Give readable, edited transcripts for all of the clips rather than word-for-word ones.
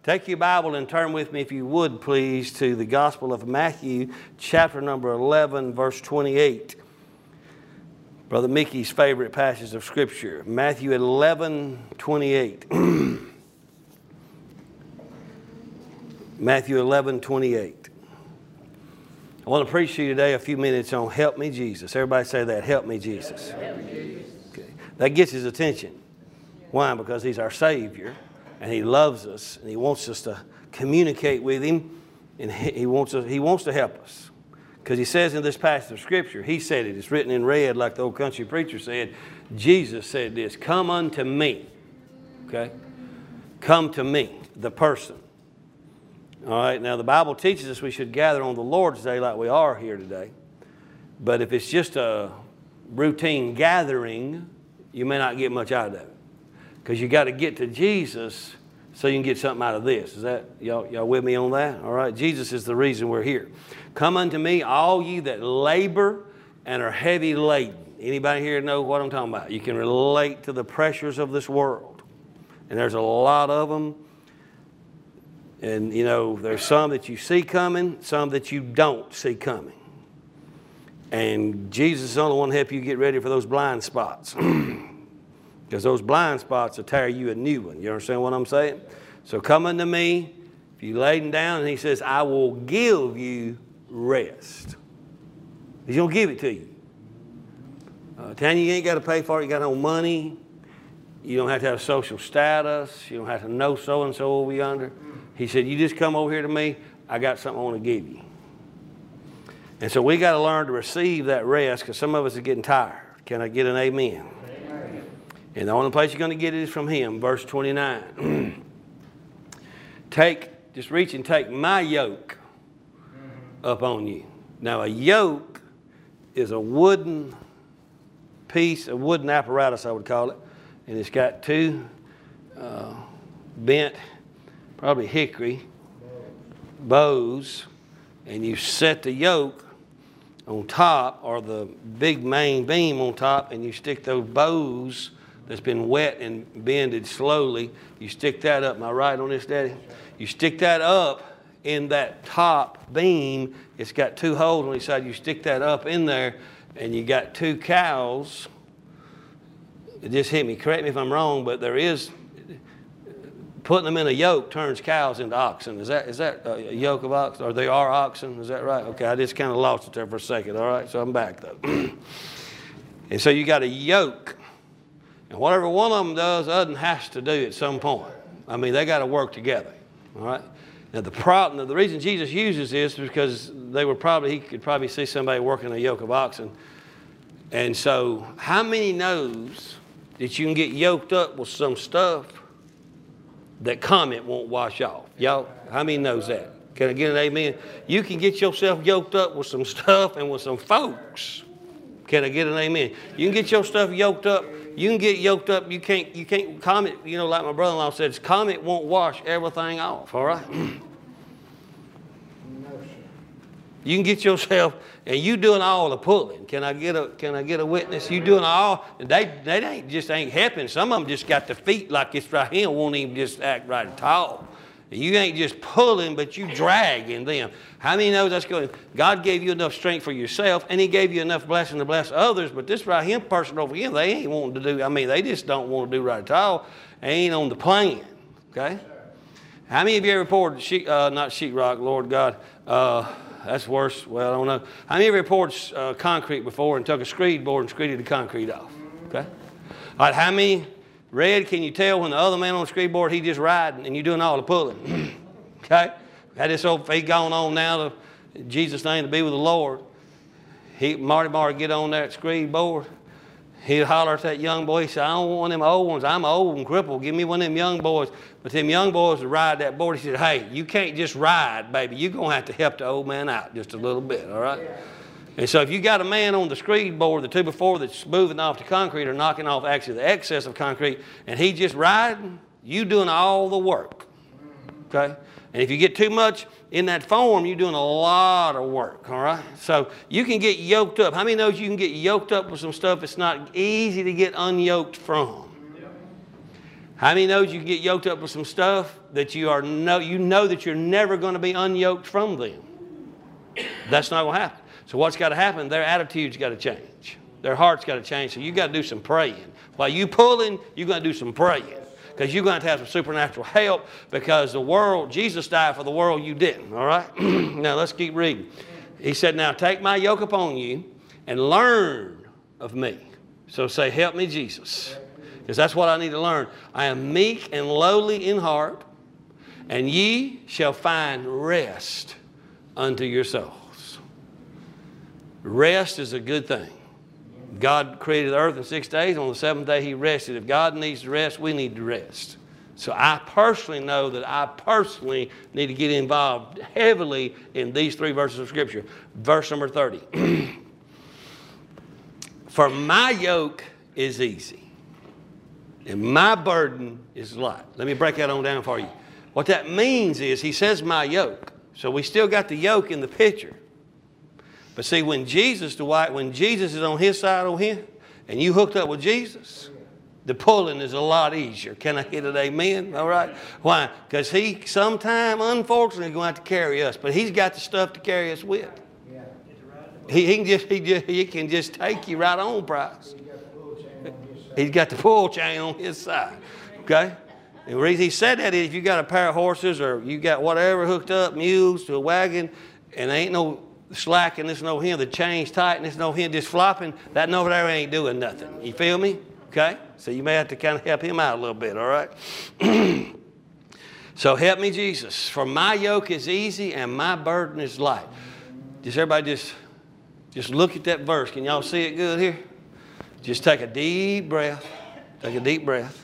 Take your Bible and turn with me, if you would, please, to the Gospel of Matthew, chapter number 11, verse 28. Brother Mickey's favorite passage of Scripture, Matthew 11, 28. Matthew 11, 28. I want to preach to you today a few minutes on Help Me Jesus. Everybody say that, Help Me Jesus. Help me, Jesus. Okay. That gets his attention. Why? Because he's our Savior. And he loves us, and he wants us to communicate with him, and he wants to help us. Because he says in this passage of Scripture, he said it, it's written in red like the old country preacher said, Jesus said this, come unto me, okay? Come to me, the person. All right, now the Bible teaches us we should gather on the Lord's Day like we are here today. But if it's just a routine gathering, you may not get much out of it. Because you got to get to Jesus so you can get something out of this. Is that, y'all with me on that? All right, Jesus is the reason we're here. Come unto me, all ye that labor and are heavy laden. Anybody here know what I'm talking about? You can relate to the pressures of this world. And there's a lot of them. And, you know, there's some that you see coming, some that you don't see coming. And Jesus is the only one to help you get ready for those blind spots. Because those blind spots will tear you a new one. You understand what I'm saying? So come unto me, if you laden down, and he says, I will give you rest. He's going to give it to you. Telling you ain't got to pay for it. You got no money. You don't have to have social status. You don't have to know so-and-so over yonder. He said, you just come over here to me. I got something I want to give you. And so we got to learn to receive that rest because some of us are getting tired. Can I get an amen? And the only place you're going to get it is from him. Verse 29. Just reach and take my yoke up on you. Now a yoke is a wooden piece, a wooden apparatus I would call it. And it's got two bent, probably hickory, bows. And you set the yoke on top, or the big main beam on top, and you stick those bows that's been wet and bended slowly. You stick that up. Am I right on this, Daddy? You stick that up in that top beam. It's got two holes on each side. You stick that up in there, and you got two cows. It just hit me. Correct me if I'm wrong, but there is, putting them in a yoke turns cows into oxen. Is that a yoke of oxen? Or they are oxen? Is that right? Okay, I just kind of lost it there for a second. All right, so I'm back though. And so you got a yoke. And whatever one of them does, the other one has to do at some point. I mean, they got to work together. All right. Now the reason Jesus uses this is because he could probably see somebody working a yoke of oxen. And so, how many knows that you can get yoked up with some stuff that Comet won't wash off? Y'all, how many knows that? Can I get an amen? You can get yourself yoked up with some stuff and with some folks. Can I get an amen? You can get your stuff yoked up. You can get yoked up. You can't, Comet, you know, like my brother-in-law says, Comet won't wash everything off, all right? You can get yourself, and you doing all the pulling. Can I get a witness? You doing all, they ain't helping. Some of them just got the feet like this right here, won't even just act right at all. You ain't just pulling, but you dragging them. How many knows that's good? God gave you enough strength for yourself, and he gave you enough blessing to bless others, but this right here person over here, they ain't wanting to do, they just don't want to do right at all. They ain't on the plan, okay? How many of you ever poured not sheetrock, Lord God, that's worse, well, I don't know. How many of you ever poured concrete before and took a screed board and screeded the concrete off, okay? All right, how many... Red, can you tell when the other man on the screed board, he just riding and you doing all the pulling? Okay? Had this old faith going on now to Jesus' name to be with the Lord. Marty get on that screed board. He'd holler at that young boy. He said, I don't want one of them old ones. I'm old and crippled. Give me one of them young boys. But them young boys would ride that board. He said, hey, you can't just ride, baby. You're going to have to help the old man out just a little bit, all right? Yeah. And so if you got a man on the screed board, the two before that's moving off the concrete or knocking off actually the excess of concrete, and he just riding, you doing all the work, okay? And if you get too much in that form, you're doing a lot of work, all right? So you can get yoked up. How many knows you can get yoked up with some stuff it's not easy to get unyoked from? How many knows you can get yoked up with some stuff that you know that you're never going to be unyoked from them. That's not going to happen. So what's got to happen? Their attitude's got to change. Their heart's got to change. So you got to do some praying. While you pulling, you're going to do some praying. Because you're going to have some supernatural help, because the world, Jesus died for the world, you didn't. All right? Now let's keep reading. He said, now take my yoke upon you and learn of me. So say, help me, Jesus. Because that's what I need to learn. I am meek and lowly in heart, and ye shall find rest unto your souls. Rest is a good thing. God created the earth in 6 days. On the seventh day, He rested. If God needs to rest, we need to rest. So I personally know that I personally need to get involved heavily in these 3 verses of Scripture. Verse number 30. For my yoke is easy, and my burden is light. Let me break that on down for you. What that means is, He says my yoke. So we still got the yoke in the picture. But see, when Jesus is on His side on here, and you hooked up with Jesus, the pulling is a lot easier. Can I get an amen? All right? Why? Because He sometime, unfortunately, is going to have to carry us. But He's got the stuff to carry us with. He can just take you right on, Price. He's got the pull chain on His side. Okay? And the reason He said that is, if you got a pair of horses or you got whatever hooked up, mules to a wagon, and there ain't no slack and there's no him, the chain's tight and there's no him just flopping, that over there ain't doing nothing. You feel me? Okay? So you may have to kind of help him out a little bit, all right? So help me, Jesus. For my yoke is easy and my burden is light. Just everybody just look at that verse. Can y'all see it good here? Just take a deep breath. Take a deep breath.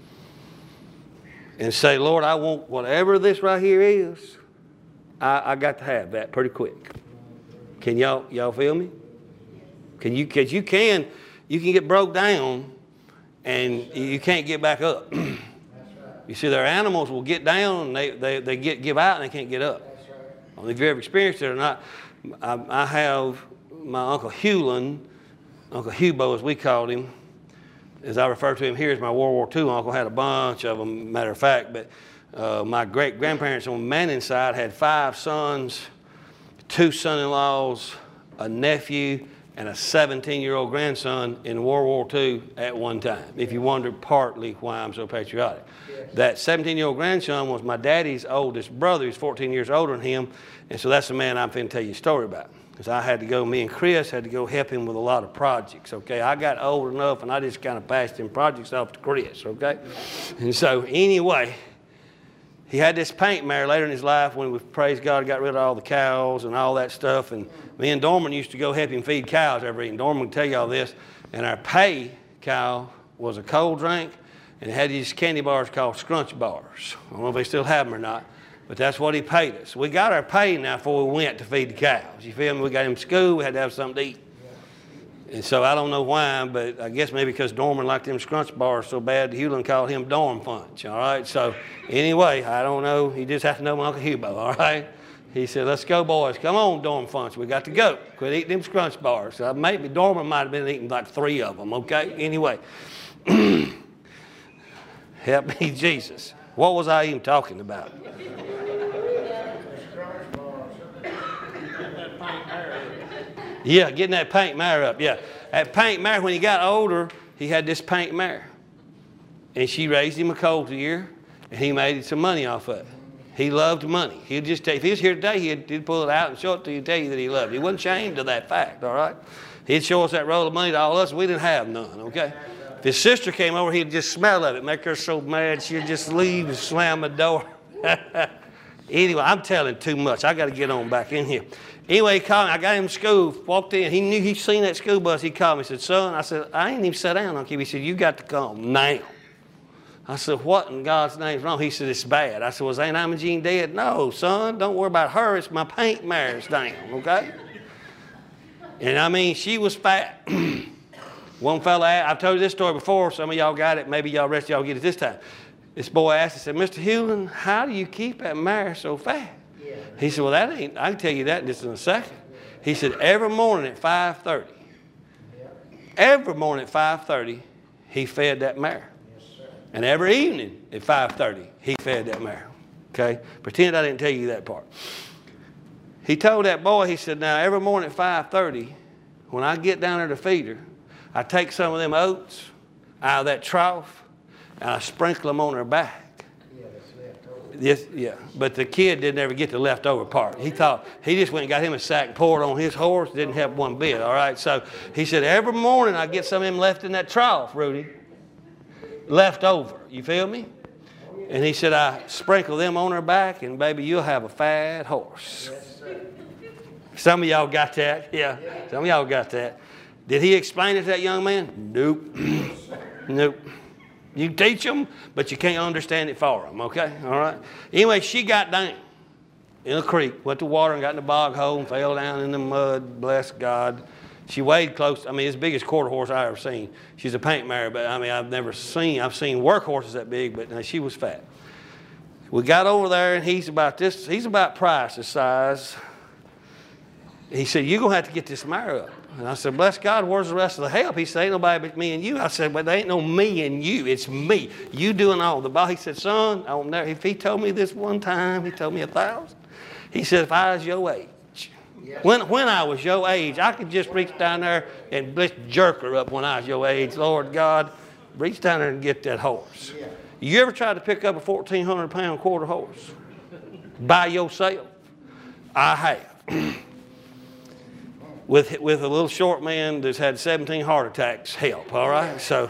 And say, Lord, I want whatever this right here is, I got to have that pretty quick. Can y'all feel me? Because you can get broke down and you can't get back up. You see, their animals will get down and they give out and they can't get up. I don't know if you've ever experienced it or not. I have my Uncle Hewlin, Uncle Hubo as we called him, as I refer to him here as my World War II uncle, had a bunch of them, matter of fact. But my great-grandparents on Manning's side had 5 sons, 2 son-in-laws, a nephew, and a 17-year-old grandson in World War II at one time, if you wondered partly why I'm so patriotic. Yes. That 17-year-old grandson was my daddy's oldest brother. He's 14 years older than him, and so that's the man I'm finna tell you a story about. Because I had to go, me and Chris had to go help him with a lot of projects, okay? I got old enough, and I just kind of passed them projects off to Chris, okay? And so anyway, he had this paint mare later in his life when we, praise God, got rid of all the cows and all that stuff. And me and Dorman used to go help him feed cows every week. And Dorman would tell you all this. And our pay cow was a cold drink, and it had these candy bars called Scrunch Bars. I don't know if they still have them or not, but that's what he paid us. We got our pay now before we went to feed the cows. You feel me? We got him to school. We had to have something to eat. And so I don't know why, but I guess maybe because Dorman liked them Scrunch Bars so bad, Hewlin called him Dorm Punch, all right? So anyway, I don't know. He just has to know my Uncle Hubo, all right? He said, let's go, boys. Come on, Dorm Punch. We got to go. Quit eating them Scrunch Bars. So maybe Dorman might have been eating like 3 of them, okay? Anyway, help me, Jesus. What was I even talking about? Yeah, getting that paint mare up, yeah. That paint mare, when he got older, he had this paint mare. And she raised him a colt a year, and he made some money off of it. He loved money. He'd just take, if he was here today, he'd pull it out and show it to you, tell you that he loved it. He wasn't ashamed of that fact, all right? He'd show us that roll of money to all of us, and we didn't have none, okay? If his sister came over, he'd just smell of it, make her so mad, she'd just leave and slam the door. Anyway, I'm telling too much. I got to get on back in here. Anyway, he called me. I got him to school, walked in. He knew he'd seen that school bus. He called me. He said, son, I said, I ain't even sat down, Uncle. He said, you got to come now. I said, what in God's name's wrong? He said, it's bad. I said, was Aunt Imogene dead? No, son, don't worry about her. It's my paint mare's down, okay? And I mean, she was fat. One fella, I've told you this story before. Some of y'all got it. Maybe y'all rest of y'all get it this time. This boy asked, he said, Mr. Hewlin, how do you keep that mare so fat? Yeah. He said, well, that ain't, I can tell you that just in a second. He said, every morning at 5:30, every morning at 5:30, he fed that mare. Yes, sir. And every evening at 5:30, he fed that mare. Okay? Pretend I didn't tell you that part. He told that boy, he said, now every morning at 5:30, when I get down there to feed her, I take some of them oats out of that trough and I sprinkle them on her back. Yes, yeah. But the kid didn't ever get the leftover part. He thought, he just went and got him a sack and poured it on his horse. Didn't help one bit, all right? So he said, every morning I get some of them left in that trough, Rudy. Left over. You feel me? And he said, I sprinkle them on her back and baby, you'll have a fat horse. Some of y'all got that. Yeah. Some of y'all got that. Did he explain it to that young man? Nope. Nope. You teach them, but you can't understand it for them, okay? All right? Anyway, she got down in a creek, went to water and got in the bog hole and fell down in the mud, bless God. She weighed close, I mean, as big as quarter horse I ever seen. She's a paint mare, but I mean, I've seen work horses that big, but she was fat. We got over there and he's about Price's size. He said, you're going to have to get this mare up. And I said, bless God, where's the rest of the help? He said, ain't nobody but me and you. I said, but there ain't no me and you. It's me. You doing all the ball. He said, son, if he told me this one time, he told me 1,000. He said, if I was your age, when I was your age, I could just reach down there and just jerk her up when I was your age. Lord God, reach down there and get that horse. You ever tried to pick up a 1,400-pound quarter horse by yourself? I have. With a little short man that's had 17 heart attacks help, all right? So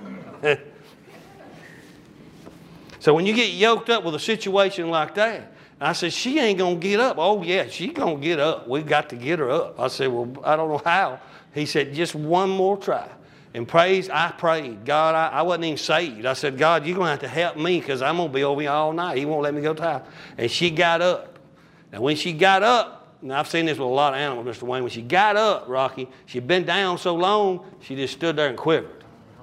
when you get yoked up with a situation like that, I said, she ain't going to get up. Oh, yeah, she's going to get up. We've got to get her up. I said, well, I don't know how. He said, just one more try. And I prayed. God, I wasn't even saved. I said, God, you're going to have to help me because I'm going to be over here all night. He won't let me go to time. And she got up. And when she got up, and I've seen this with a lot of animals, Mr. Wayne. When she got up, Rocky, she'd been down so long, she just stood there and quivered.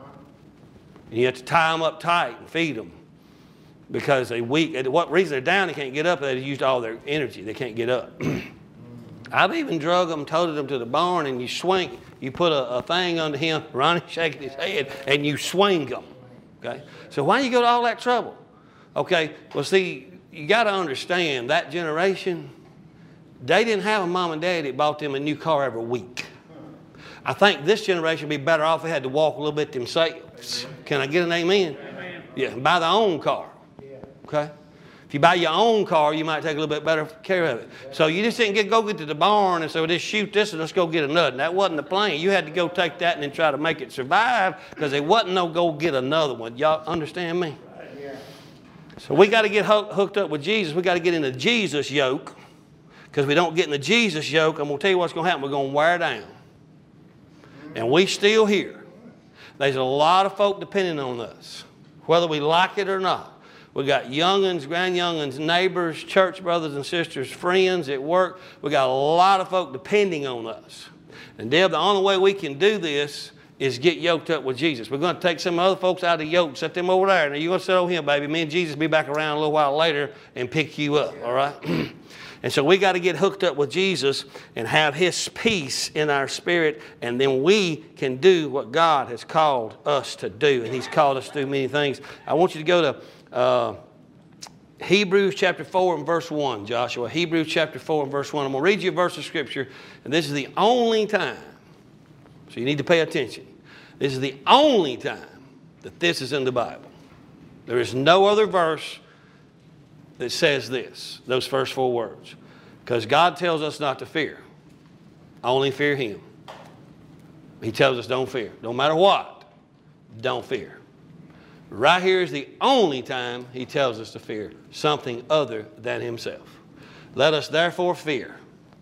And you have to tie them up tight and feed them because they're weak. And what reason they're down, they can't get up, they've used all their energy. They can't get up. I've even drug them, toted them to the barn, and you swing. You put a thing under him, Ronnie shaking his head, and you swing them. Okay? So why do you go to all that trouble? Okay, well, see, you got to understand that generation, they didn't have a mom and dad that bought them a new car every week. I think this generation would be better off if they had to walk a little bit themselves. Can I get an amen? Amen. Yeah, buy their own car. Okay? If you buy your own car, you might take a little bit better care of it. So you just didn't go get to the barn and say, well, just shoot this and let's go get another. And that wasn't the plan. You had to go take that and then try to make it survive because there wasn't no go get another one. Y'all understand me? So we got to get hooked up with Jesus. We got to get in the Jesus yoke. Because we don't get in the Jesus yoke, I'm going to tell you what's going to happen. We're going to wear down. And we still here. There's a lot of folk depending on us, whether we like it or not. We got young'uns, grand-young'uns, neighbors, church brothers and sisters, friends at work. We got a lot of folk depending on us. And Deb, the only way we can do this is get yoked up with Jesus. We're going to take some other folks out of the yoke, set them over there. Now you're going to sit over here, baby. Me and Jesus will be back around a little while later and pick you up, all right? And so we got to get hooked up with Jesus and have His peace in our spirit, and then we can do what God has called us to do. And He's called us to do many things. I want you to go to Hebrews chapter 4 and verse 1, Joshua. Hebrews chapter 4 and verse 1. I'm going to read you a verse of Scripture, and this is the only time, so you need to pay attention. This is the only time that this is in the Bible. There is no other verse that says those first 4 words. Because God tells us not to fear. Only fear Him. He tells us don't fear. No matter what, don't fear. Right here is the only time He tells us to fear something other than Himself. Let us therefore fear,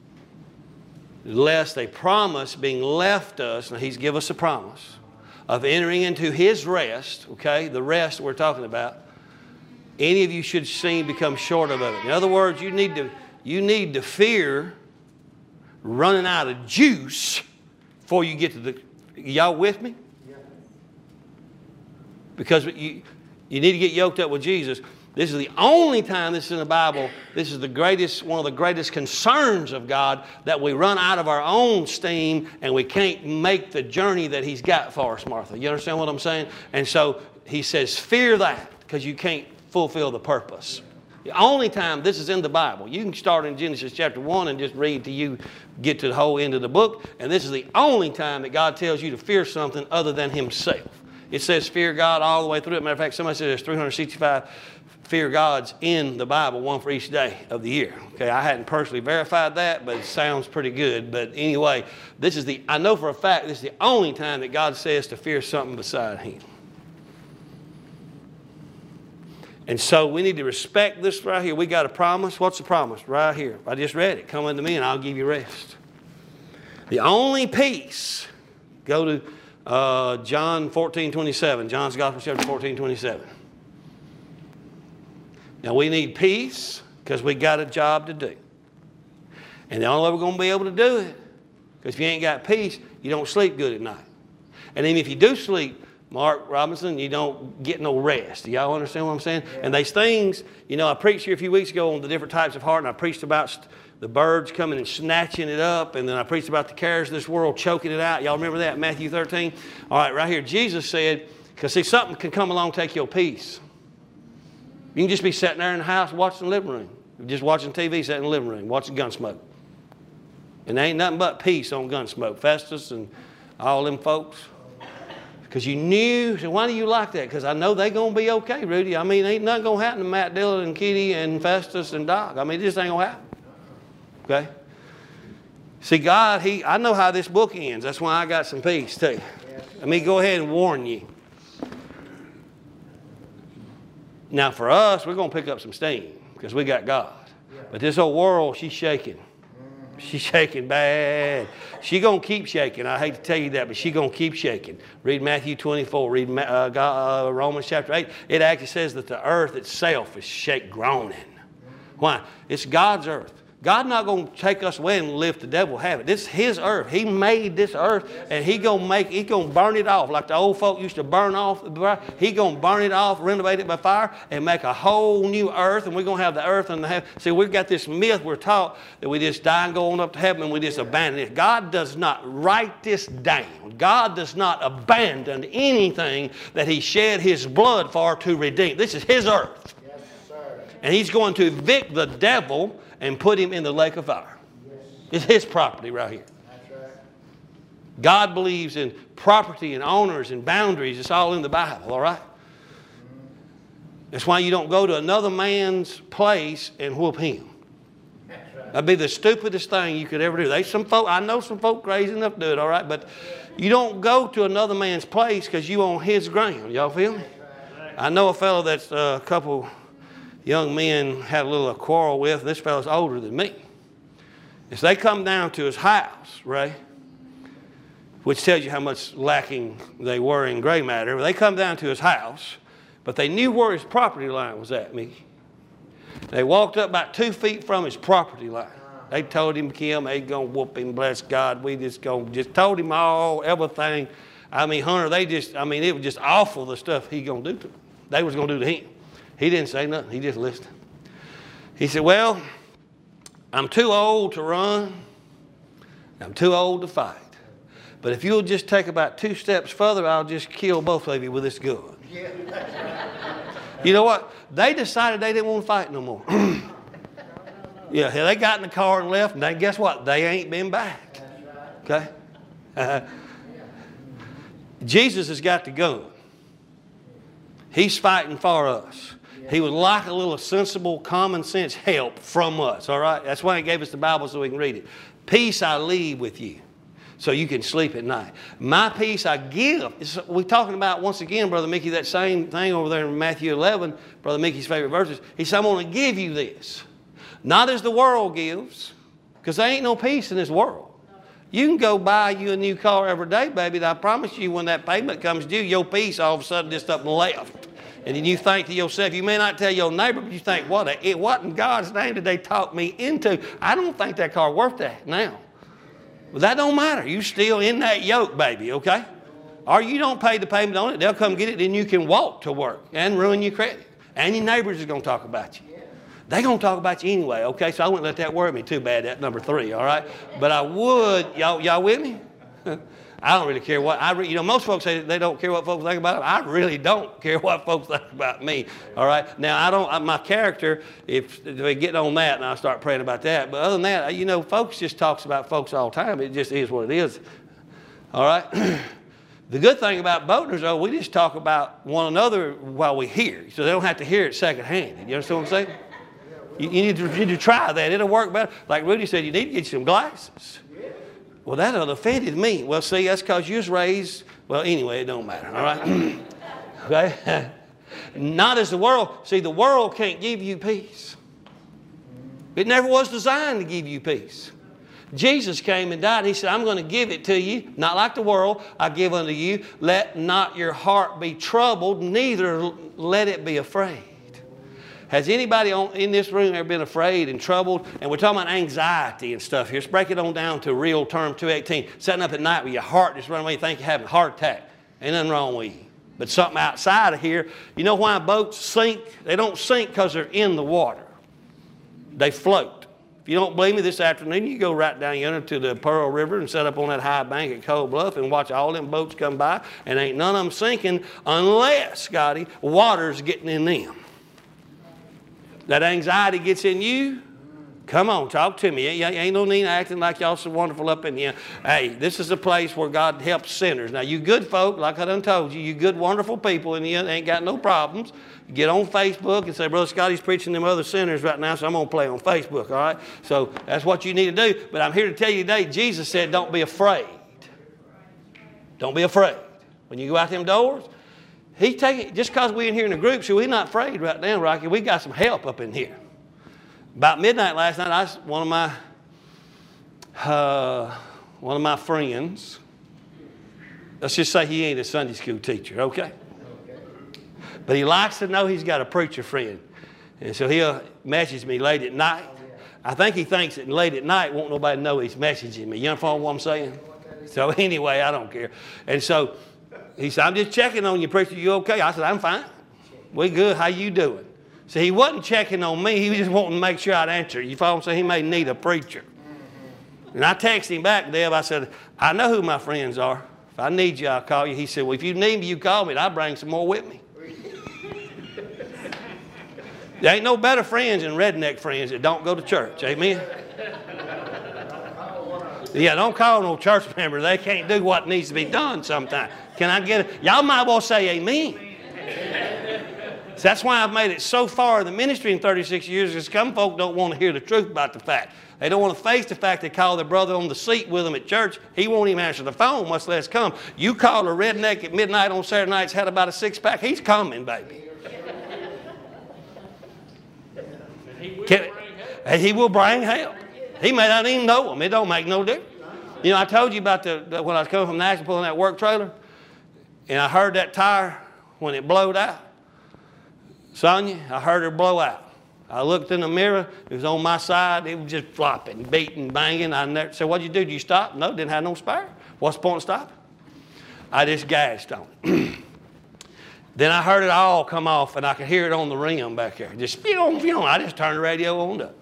lest a promise being left us, now He's given us a promise, of entering into His rest, okay, the rest we're talking about, any of you should seem to become short of it. In other words, you need to fear running out of juice before you get to the... Y'all with me? Yeah. Because you need to get yoked up with Jesus. This is the only time this is in the Bible. This is one of the greatest concerns of God, that we run out of our own steam and we can't make the journey that He's got for us, Martha. You understand what I'm saying? And so He says, fear that, because you can't fulfill the purpose. The only time this is in the Bible. You can start in Genesis chapter 1 and just read till you get to the whole end of the book. And this is the only time that God tells you to fear something other than himself. It says fear God all the way through it. Matter of fact, somebody says there's 365 fear gods in the Bible, one for each day of the year. Okay, I hadn't personally verified that, but it sounds pretty good. But anyway, I know for a fact this is the only time that God says to fear something beside him. And so we need to respect this right here. We got a promise. What's the promise? Right here. I just read it. Come unto me and I'll give you rest. The only peace, go to John 14:27. John's Gospel, chapter 14:27. Now we need peace because we got a job to do. And the only way we're going to be able to do it, because if you ain't got peace, you don't sleep good at night. And even if you do sleep, Mark Robinson, you don't get no rest. Do y'all understand what I'm saying? Yeah. And these things, I preached here a few weeks ago on the different types of heart, and I preached about the birds coming and snatching it up, and then I preached about the cares of this world choking it out. Y'all remember that, Matthew 13? All right, right here, Jesus said, because see, something can come along and take your peace. You can just be sitting there in the house watching the living room, just watching TV, sitting in the living room, watching Gunsmoke. And there ain't nothing but peace on Gunsmoke. Festus and all them folks. Because you knew, so why do you like that? Because I know they're going to be okay, Rudy. I mean, ain't nothing going to happen to Matt Dillon and Kitty and Festus and Doc. I mean, it just ain't going to happen. Okay? See, God, I know how this book ends. That's why I got some peace, too. Let me go ahead and warn you. Now, for us, we're going to pick up some steam because we got God. But this whole world, she's shaking. She's shaking bad. She's going to keep shaking. I hate to tell you that, but she's going to keep shaking. Read Matthew 24. Read Romans chapter 8. It actually says that the earth itself is groaning. Why? It's God's earth. God's not going to take us away and live the devil have it. This is his earth. He made this earth, and he's going to burn it off like the old folk used to burn off. He's going to burn it off, renovate it by fire, and make a whole new earth, and we're going to have the earth and the heaven. See, we've got this myth we're taught that we just die and go on up to heaven and we just abandon it. God does not write this down. God does not abandon anything that he shed his blood for to redeem. This is his earth. Yes, sir. And he's going to evict the devil and put him in the lake of fire. Yes. It's his property right here. That's right. God believes in property and owners and boundaries. It's all in the Bible, all right? That's why you don't go to another man's place and whoop him. That's right. That'd be the stupidest thing you could ever do. I know some folk crazy enough to do it, all right? But you don't go to another man's place because you on his ground. Y'all feel me? Right. I know a fellow that's a couple young men had a little quarrel with. This fellow's older than me. As they come down to his house, Ray, which tells you how much lacking they were in gray matter. They come down to his house, but they knew where his property line was at, Mickey. They walked up about 2 feet from his property line. They told him, Kim, they gonna whoop him, bless God. We just told him everything. I mean, Hunter, it was just awful the stuff he gonna do to them. They was gonna do to him. He didn't say nothing. He just listened. He said, well, I'm too old to run. I'm too old to fight. But if you'll just take about 2 steps further, I'll just kill both of you with this gun. Yeah. You know what? They decided they didn't want to fight no more. Yeah, they got in the car and left, and then guess what? They ain't been back. Okay? Jesus has got the gun. He's fighting for us. He would like a little sensible, common sense help from us, all right? That's why he gave us the Bible so we can read it. Peace I leave with you so you can sleep at night. My peace I give. We're talking about, once again, Brother Mickey, that same thing over there in Matthew 11, Brother Mickey's favorite verses. He said, I'm going to give you this. Not as the world gives, because there ain't no peace in this world. You can go buy you a new car every day, baby. I promise you when that payment comes due, your peace all of a sudden just up and left. And then you think to yourself, you may not tell your neighbor, but you think, what in God's name did they talk me into? I don't think that car worth that now. But that don't matter. You still in that yoke, baby, okay? Or you don't pay the payment on it. They'll come get it, then you can walk to work and ruin your credit. And your neighbors are going to talk about you. They're going to talk about you anyway, okay? So I wouldn't let that worry me too bad, that number 3, all right? But I would, y'all with me? I don't really care what, you know, most folks say they don't care what folks think about them. I really don't care what folks think about me, all right? Now, my character, if we get on that and I start praying about that, but other than that, you know, folks just talks about folks all the time. It just is what it is, all right? The good thing about Boatners, though, we just talk about one another while we hear, so they don't have to hear it secondhand. You understand what I'm saying? You need to try that. It'll work better. Like Rudy said, you need to get you some glasses. Well, that offended me. Well, see, that's because you was raised. Well, anyway, it don't matter, all right? Okay? Not as the world. See, the world can't give you peace. It never was designed to give you peace. Jesus came and died. He said, I'm going to give it to you, not like the world. I give unto you. Let not your heart be troubled, neither let it be afraid. Has anybody in this room ever been afraid and troubled? And we're talking about anxiety and stuff here. Let's break it on down to real term 218. Sitting up at night with your heart just running away, you think you're having a heart attack. Ain't nothing wrong with you. But something outside of here, you know why boats sink? They don't sink because they're in the water. They float. If you don't believe me, this afternoon, you go right down yonder to the Pearl River and set up on that high bank at Cold Bluff and watch all them boats come by, and ain't none of them sinking unless, Scotty, water's getting in them. That anxiety gets in you, come on, talk to me. Ain't no need acting like y'all so wonderful up in here. Hey, this is a place where God helps sinners. Now, you good folk, like I done told you, you good, wonderful people, and you ain't got no problems. Get on Facebook and say, Brother Scotty's preaching them other sinners right now, so I'm going to play on Facebook, all right? So that's what you need to do. But I'm here to tell you today, Jesus said, don't be afraid. Don't be afraid. When you go out them doors, just because we're in here in a group, so we're not afraid right now, Rocky. We got some help up in here. About midnight last night, one of my friends, let's just say he ain't a Sunday school teacher, okay? But he likes to know he's got a preacher friend. And so he'll message me late at night. I think he thinks that late at night won't nobody know he's messaging me. You understand what I'm saying? So anyway, I don't care. And so he said, I'm just checking on you, preacher. You okay? I said, I'm fine. We good. How you doing? So he wasn't checking on me. He was just wanting to make sure I'd answer. You follow what I'm saying? He may need a preacher. And I texted him back, Deb. I said, I know who my friends are. If I need you, I'll call you. He said, well, if you need me, you call me, and I'll bring some more with me. There ain't no better friends than redneck friends that don't go to church. Amen? Yeah, don't call no church member. They can't do what needs to be done sometimes. Can I get it? Y'all might well say amen. So that's why I've made it so far in the ministry in 36 years, because some folk don't want to hear the truth about the fact. They don't want to face the fact they call their brother on the seat with them at church. He won't even answer the phone, much less come. You call a redneck at midnight on Saturday nights, had about a six-pack, he's coming, baby. And he will bring help. He may not even know him. It don't make no difference. You know, I told you about when I was coming from Nashville pulling that work trailer, and I heard that tire when it blowed out. Sonia, I heard her blow out. I looked in the mirror. It was on my side. It was just flopping, beating, banging. I said, what'd you do? Did you stop? No, didn't have no spare. What's the point of stopping? I just gassed on it. Then I heard it all come off, and I could hear it on the rim back there. Just, I just turned the radio on up.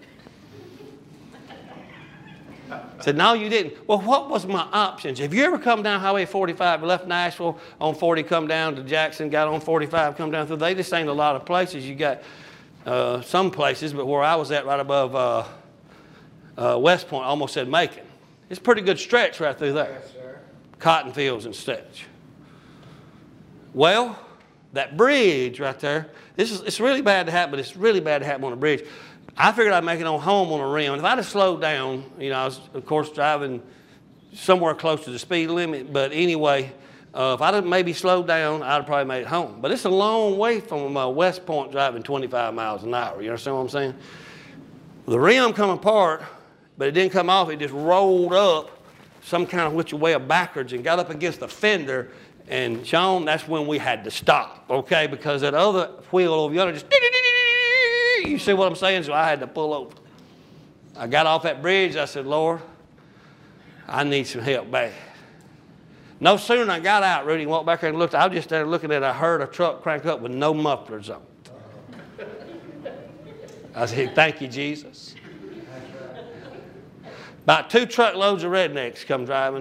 I said, no, you didn't. Well, what was my options? Have you ever come down Highway 45, left Nashville on 40, come down to Jackson, got on 45, come down through? They just ain't a lot of places. You got some places, but where I was at right above West Point, almost said Macon. It's a pretty good stretch right through there. Yes, sir. Cotton fields and such. Well, that bridge right there, it's really bad to happen, but it's really bad to happen on a bridge. I figured I'd make it on home on a rim. And if I'd have slowed down, you know, I was, of course, driving somewhere close to the speed limit. But anyway, if I'd have maybe slowed down, I'd have probably made it home. But it's a long way from West Point driving 25 miles an hour. You understand what I'm saying? The rim come apart, but it didn't come off. It just rolled up some kind of which way backwards and got up against the fender. And, Sean, that's when we had to stop, okay? Because that other wheel over yonder just... You see what I'm saying? So I had to pull over. I got off that bridge. I said, Lord, I need some help bad. No sooner than I got out, Rudy, and walked back there and looked, I was just there looking at it. I heard a truck crank up with no mufflers on it. I said, thank you, Jesus. About 2 truckloads of rednecks come driving up.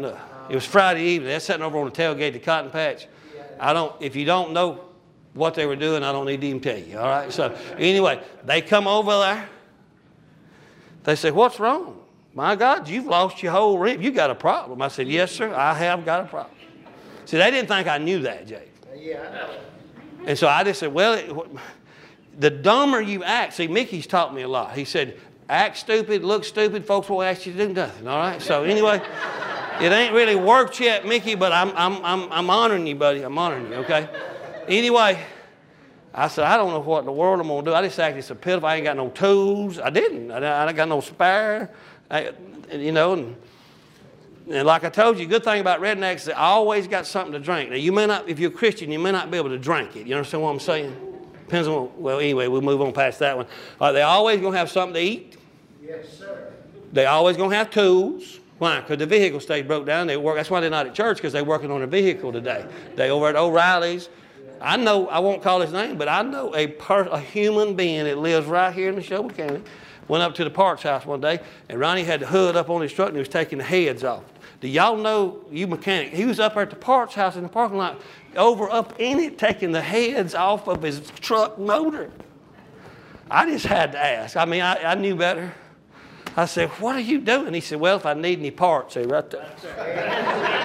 It was Friday evening. They're sitting over on the tailgate of the Cotton Patch. If you don't know what they were doing, I don't need to even tell you, all right? So anyway, they come over there. They say, what's wrong? My God, you've lost your whole rib. You got a problem. I said, yes, sir, I have got a problem. See, they didn't think I knew that, Jake. Yeah, I know. And so I just said, well, the dumber you act, see, Mickey's taught me a lot. He said, act stupid, look stupid, folks won't ask you to do nothing, all right? So anyway, it ain't really worked yet, Mickey, but I'm honoring you, buddy. I'm honoring you, okay? Anyway, I said, I don't know what in the world I'm going to do. I just acted so pitiful. I ain't got no tools. I didn't. I ain't got no spare. And like I told you, good thing about rednecks is they always got something to drink. Now, you may not, if you're a Christian, you may not be able to drink it. You understand what I'm saying? Depends on, well, anyway, we'll move on past that one. They always going to have something to eat. Yes, sir. They always going to have tools. Why? Because the vehicle stayed broke down. They work. That's why they're not at church, because they're working on a vehicle today. They over at O'Reilly's. I know, I won't call his name, but I know a human being that lives right here in Neshoba County. Went up to the Parks house one day, and Ronnie had the hood up on his truck, and he was taking the heads off. Do y'all know, you mechanic, he was up there at the Parks house in the parking lot, up in it, taking the heads off of his truck motor. I just had to ask. I mean, I knew better. I said, what are you doing? He said, well, if I need any parts, see, right there.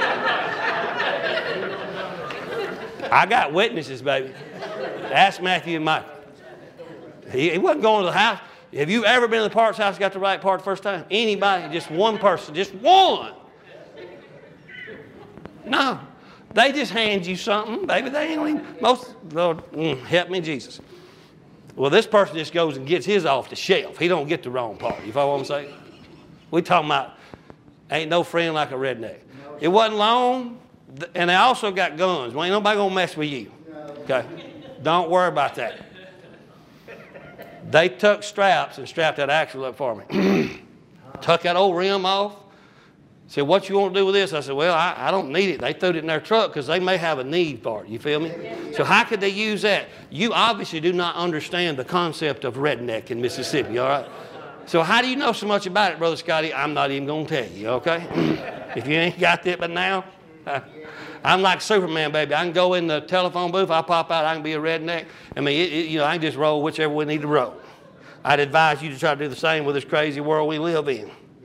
I got witnesses, baby. Ask Matthew and Michael. He wasn't going to the house. Have you ever been to the parts house, got the right part the first time? Anybody? Just one person. Just one. No. They just hand you something, baby. They ain't even, Lord, help me, Jesus. Well, this person just goes and gets his off the shelf. He don't get the wrong part. You follow what I'm saying? We talking about ain't no friend like a redneck. It wasn't long, and they also got guns. Well, ain't nobody going to mess with you. Okay? Don't worry about that. They took straps and strapped that axle up for me. Took that old rim off. Said, what you want to do with this? I said, well, I don't need it. They threw it in their truck because they may have a need for it. You feel me? So how could they use that? You obviously do not understand the concept of redneck in Mississippi, all right? So how do you know so much about it, Brother Scotty? I'm not even going to tell you, okay? If you ain't got that, but now, I'm like Superman, baby. I can go in the telephone booth. I pop out. I can be a redneck. I mean, I can just roll whichever we need to roll. I'd advise you to try to do the same with this crazy world we live in.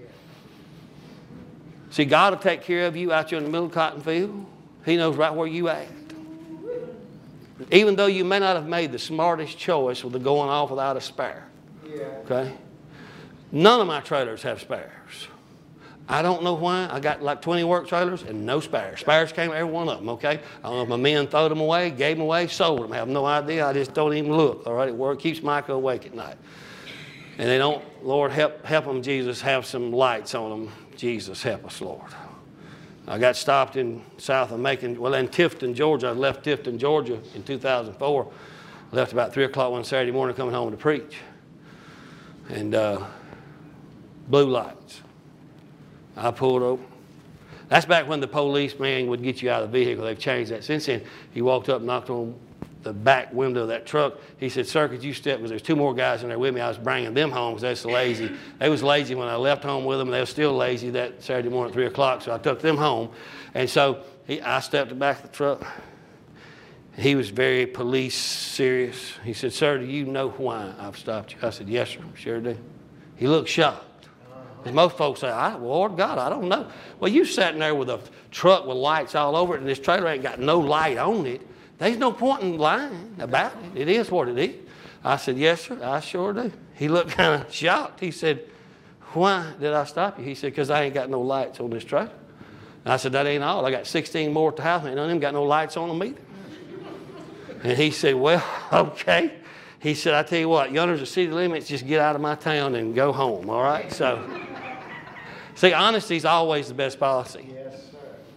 See, God will take care of you out there in the middle of the cotton field. He knows right where you at. Even though you may not have made the smartest choice with the going off without a spare. Okay? None of my trailers have spares. I don't know why. I got like 20 work trailers and no spares. Spares came every one of them, okay? I don't know if my men throwed them away, gave them away, sold them. I have no idea. I just don't even look, all right? It keeps Micah awake at night. And they don't, Lord, help them, Jesus, have some lights on them. Jesus, help us, Lord. I got stopped in south of Macon, well, in Tifton, Georgia. I left Tifton, Georgia in 2004. I left about 3 o'clock one Saturday morning coming home to preach. And blue lights. I pulled over. That's back when the policeman would get you out of the vehicle. They've changed that since then. He walked up and knocked on the back window of that truck. He said, sir, could you step? Because there's 2 more guys in there with me. I was bringing them home because they're so lazy. They was lazy when I left home with them. They were still lazy that Saturday morning at 3 o'clock. So I took them home. And so I stepped in the back of the truck. He was very police serious. He said, sir, do you know why I've stopped you? I said, yes, sir, sure do. He looked shocked. As most folks say, Lord God, I don't know. Well, you sitting there with a truck with lights all over it, and this trailer ain't got no light on it. There's no point in lying about it. It is what it is. I said, yes, sir, I sure do. He looked kind of shocked. He said, why did I stop you? He said, because I ain't got no lights on this trailer. And I said, that ain't all. I got 16 more at the house, and none of them got no lights on them either. And he said, well, okay. He said, I tell you what, yonder's the city limits. Just get out of my town and go home, all right? So, see, honesty is always the best policy. Yes, sir.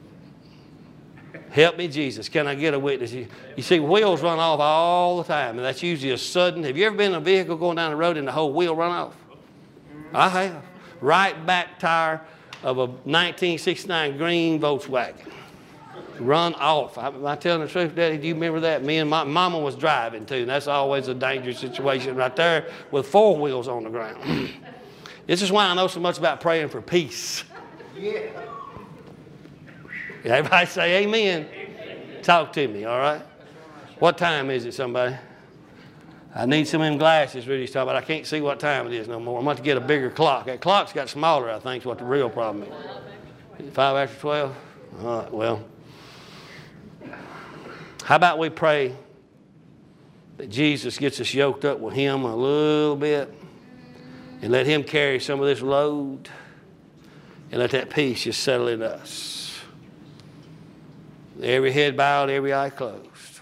Help me, Jesus. Can I get a witness? You see, wheels run off all the time, and that's usually a sudden. Have you ever been in a vehicle going down the road and the whole wheel run off? I have. Right back tire of a 1969 green Volkswagen. Run off. Am I telling the truth, Daddy? Do you remember that? Me and my mama was driving too, and that's always a dangerous situation right there with 4 wheels on the ground. This is why I know so much about praying for peace. Yeah. Everybody say amen. Talk to me, all right? What time is it, somebody? I need some of them glasses Rudy's talking about. I can't see what time it is no more. I'm going to get a bigger clock. That clock's got smaller, I think, is what the real problem is. 5 after 12? All right, well. How about we pray that Jesus gets us yoked up with him a little bit and let him carry some of this load and let that peace just settle in us. Every head bowed, every eye closed.